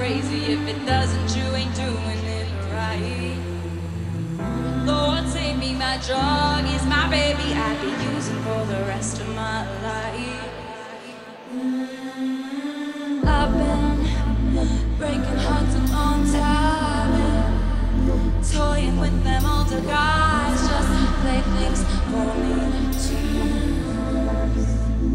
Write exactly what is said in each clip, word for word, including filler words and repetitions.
crazy. If it doesn't, you ain't doing it right. Lord, save me, my drug is my baby. I'd be using for the rest of my life. I've been breaking hearts a long time, toying with them older guys, just play things for me to use.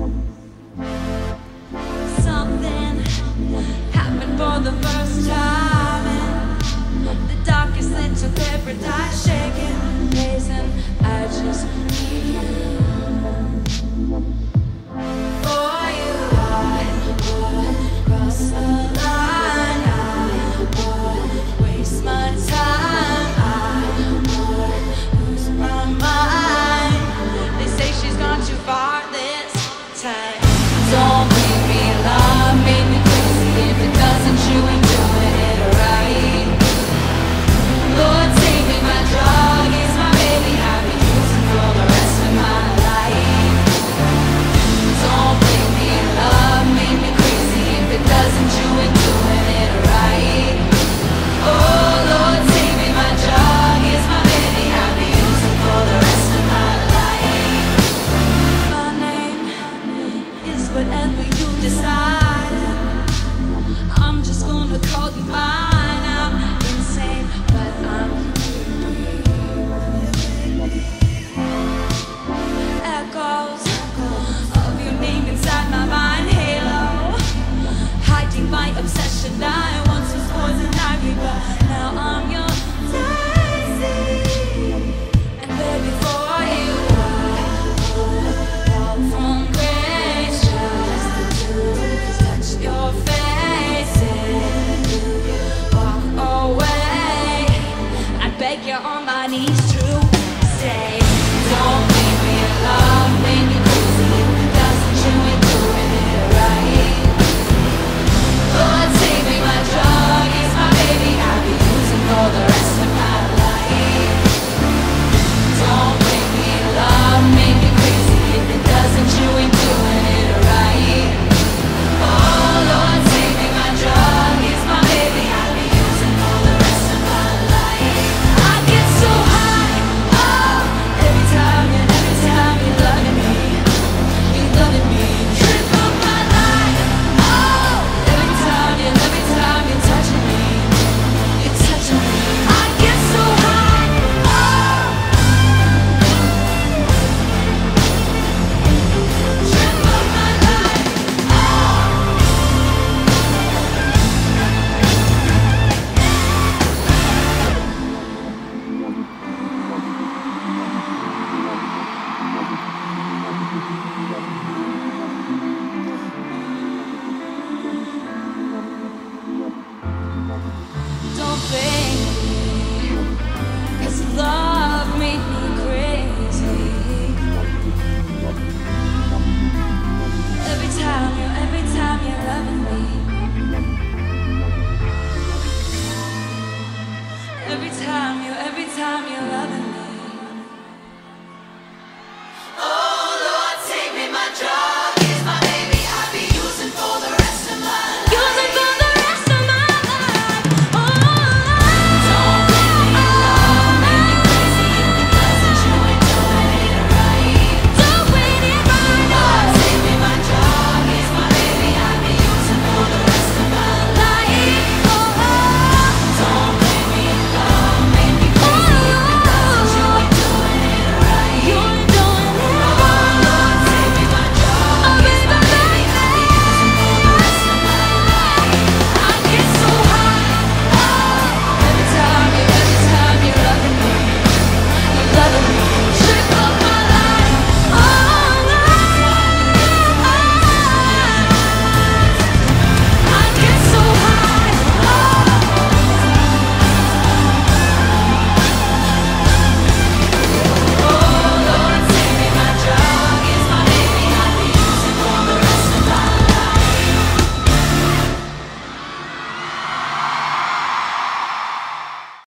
Something happened for the first time in the darkest little paradise, shaking, blazing. I just need you. For you, I would cross the line. I would waste my time. I would lose my mind. They say she's gone too far this time. Don't make me love, make me crazy. If it doesn't, you ain't doing it right. Lord, save me, my drug is my baby. I'll be using for the rest of my life. Don't make me love, make me crazy. If it doesn't, you ain't doing it right. Oh Lord, save me, my drug is my baby. I'll be using for the rest of my life. My name is whatever you decide. I'm just gonna call you mine.